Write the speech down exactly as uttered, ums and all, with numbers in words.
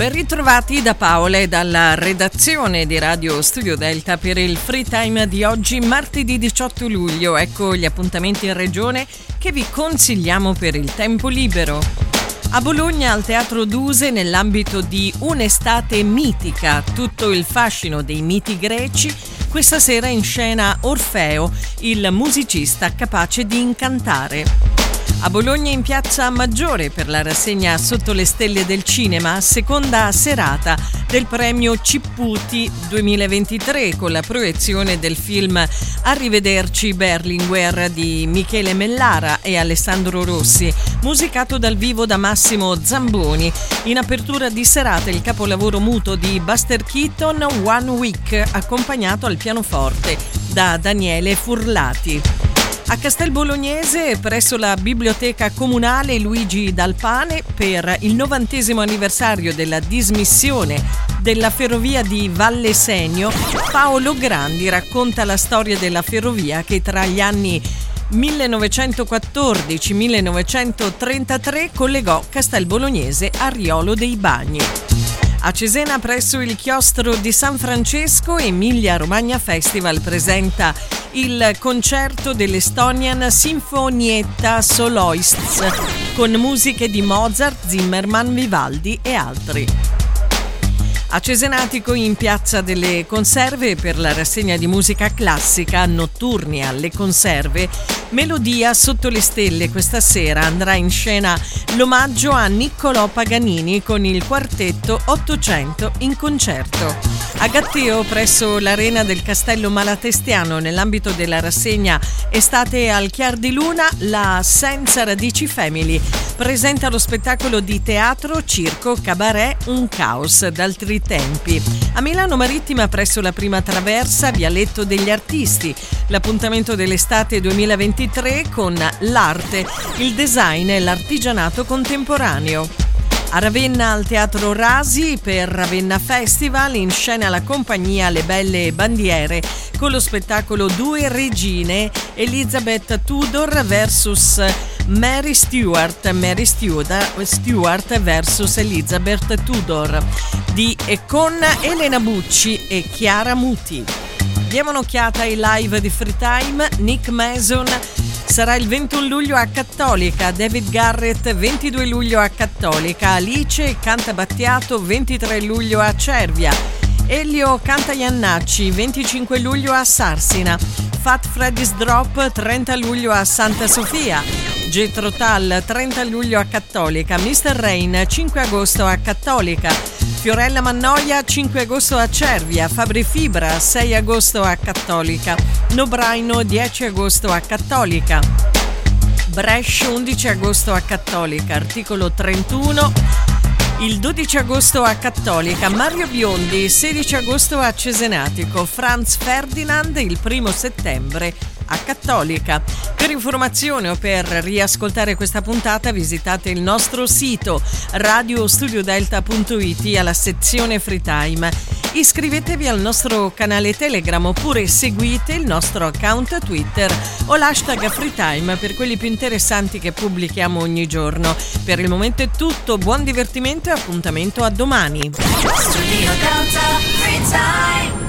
ben ritrovati da Paola e dalla redazione di Radio Studio Delta per il Free Time di oggi, martedì diciotto luglio. Ecco gli appuntamenti in regione che vi consigliamo per il tempo libero. A Bologna, al Teatro Duse, nell'ambito di Un'estate mitica, tutto il fascino dei miti greci, questa sera in scena Orfeo, il musicista capace di incantare. A Bologna, in Piazza Maggiore, per la rassegna Sotto le stelle del cinema, seconda serata del premio Cipputi duemilaventitré, con la proiezione del film Arrivederci Berlinguer di Michele Mellara e Alessandro Rossi, musicato dal vivo da Massimo Zamboni. In apertura di serata il capolavoro muto di Buster Keaton, One Week, accompagnato al pianoforte da Daniele Furlati. A Castel Bolognese, presso la Biblioteca Comunale Luigi Dalpane, per il novantesimo anniversario della dismissione della ferrovia di Valle Senio, Paolo Grandi racconta la storia della ferrovia che tra gli anni millenovecentoquattordici millenovecentotrentatré collegò Castel Bolognese a Riolo dei Bagni. A Cesena, presso il chiostro di San Francesco, Emilia Romagna Festival presenta il concerto dell'Estonian Sinfonietta Soloists con musiche di Mozart, Zimmerman, Vivaldi e altri. A Cesenatico, in Piazza delle Conserve, per la rassegna di musica classica Notturni alle Conserve, Melodia sotto le stelle. Questa sera andrà in scena l'omaggio a Niccolò Paganini con il quartetto ottocento in concerto. A Gatteo, presso l'Arena del Castello Malatestiano, nell'ambito della rassegna Estate al Chiar di Luna, la Senza Radici Family presenta lo spettacolo di teatro, circo, cabaret Un caos d'altri tempi. A Milano Marittima, presso la Prima Traversa, Vialetto degli Artisti, l'appuntamento dell'estate duemilaventitré con l'arte, il design e l'artigianato contemporaneo. A Ravenna, al Teatro Rasi, per Ravenna Festival, in scena la compagnia Le Belle Bandiere con lo spettacolo Due Regine, Elizabeth Tudor versus Mary Stuart, Mary Stuart versus Elizabeth Tudor, di e con Elena Bucci e Chiara Muti. Diamo un'occhiata ai live di Free Time. Nick Mason sarà il ventuno luglio a Cattolica, David Garrett ventidue luglio a Cattolica, Alice canta Battiato ventitré luglio a Cervia, Elio canta Iannacci venticinque luglio a Sarsina, Fat Freddy's Drop trenta luglio a Santa Sofia, Jethro Tull trenta luglio a Cattolica, mister Rain cinque agosto a Cattolica, Fiorella Mannoia cinque agosto a Cervia, Fabri Fibra sei agosto a Cattolica, Nobraino dieci agosto a Cattolica, Brescia undici agosto a Cattolica, Articolo trentuno il dodici agosto a Cattolica, Mario Biondi sedici agosto a Cesenatico, Franz Ferdinand il primo settembre a Cattolica. Per informazione o per riascoltare questa puntata visitate il nostro sito radio studio delta punto it alla sezione Free Time. Iscrivetevi al nostro canale Telegram oppure seguite il nostro account Twitter o l'hashtag Free Time per quelli più interessanti che pubblichiamo ogni giorno. Per il momento è tutto, buon divertimento e appuntamento a domani. Studio Delta Free Time.